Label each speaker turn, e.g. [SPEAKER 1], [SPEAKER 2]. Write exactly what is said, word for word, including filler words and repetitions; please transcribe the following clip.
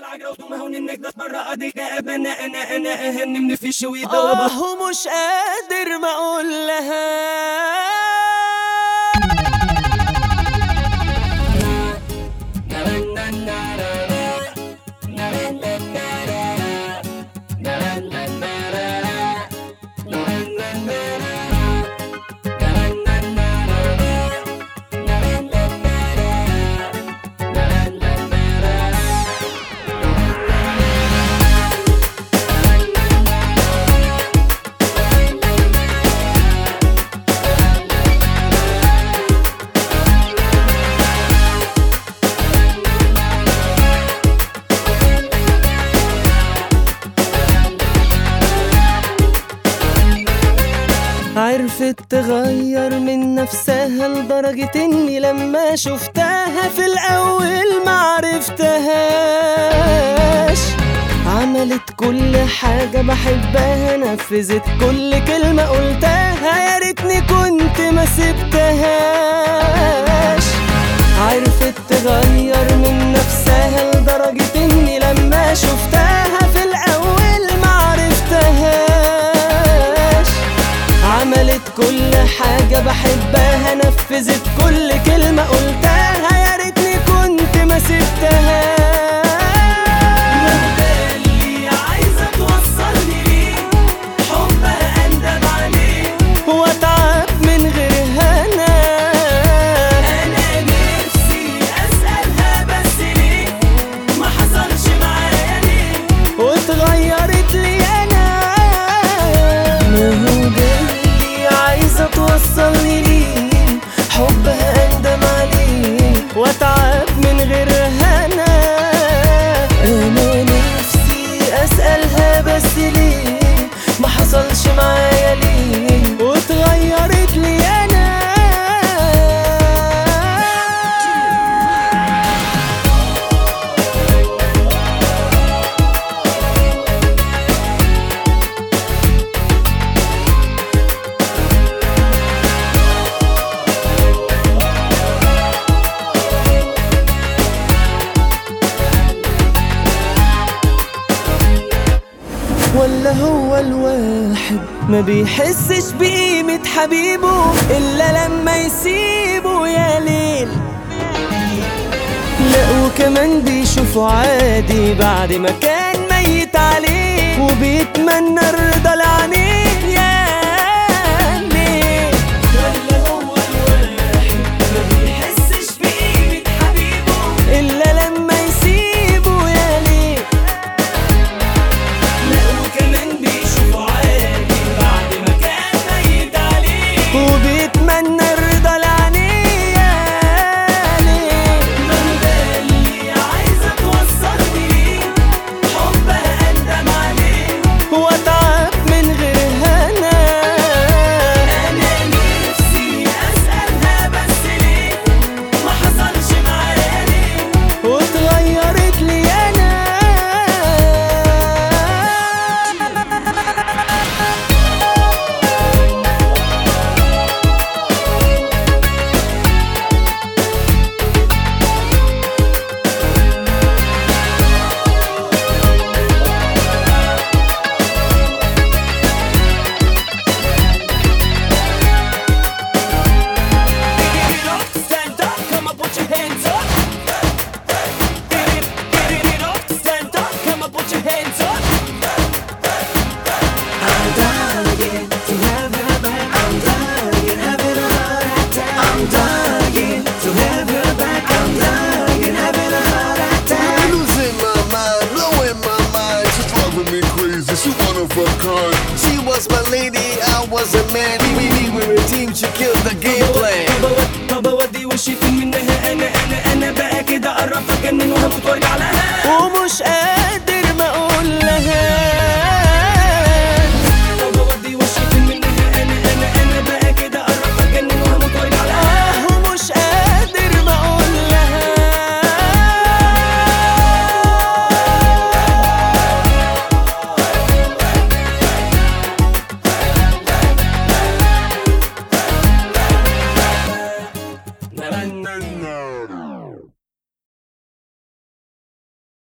[SPEAKER 1] آه ومش قادر ما اقول لها عرفت تغير من نفسها لدرجة اني لما شفتها في الاول معرفتهاش. عملت كل حاجة بحبها، نفذت كل كلمة قلتها، يا ريتني كنت ما سبتهاش. عرفت تغير من نفسها لدرجة اني لما شفتها في الاول معرفتهاش. عملت كل حاجة بحبها، نفذت كل كلمة قلتها، يا ريتني كنت ما سبتهاش. اللي عايزة توصلني ليه حبها أندب عليه وأتعب من غيرها أنا. أنا نفسي أسألها بس ليه ما حصلش معايا ليه واتغيرت لي أنا. توصلني ليه حبها أندم عليه وأتعب من غيرها أنا. أنا نفسي أسألها بس ليه ما حصلش معايا ليه واتغيرت لي أنا. ولا هو الواحد ما بيحسش بقيمة حبيبه إلا لما يسيبه يا ليل. لا وكمان بيشوفه عادي بعد ما كان ميت عليه وبيتمنى الرضا لعينيه يا ليل. ولا هو الواحد ما بيحسش بقيمة حبيبه إلا لما يسيبه يا ليل. وبيتمنى الرضا لعينيه يا ليل. من ده اللي عايزة توصلني ليه حبها أندم عليه وأتعب من غيرها أنا. أنا نفسي أسألها بس ليه ما حصلش معايا ليه واتغيرت لي أنا.
[SPEAKER 2] She was my lady, I was a man. We were a team, she killed the game plan.
[SPEAKER 1] بابا ودي وشي فين منها أنا أنا أنا بقى كده قربت أجنن وهموت وارجع لها ومش قادر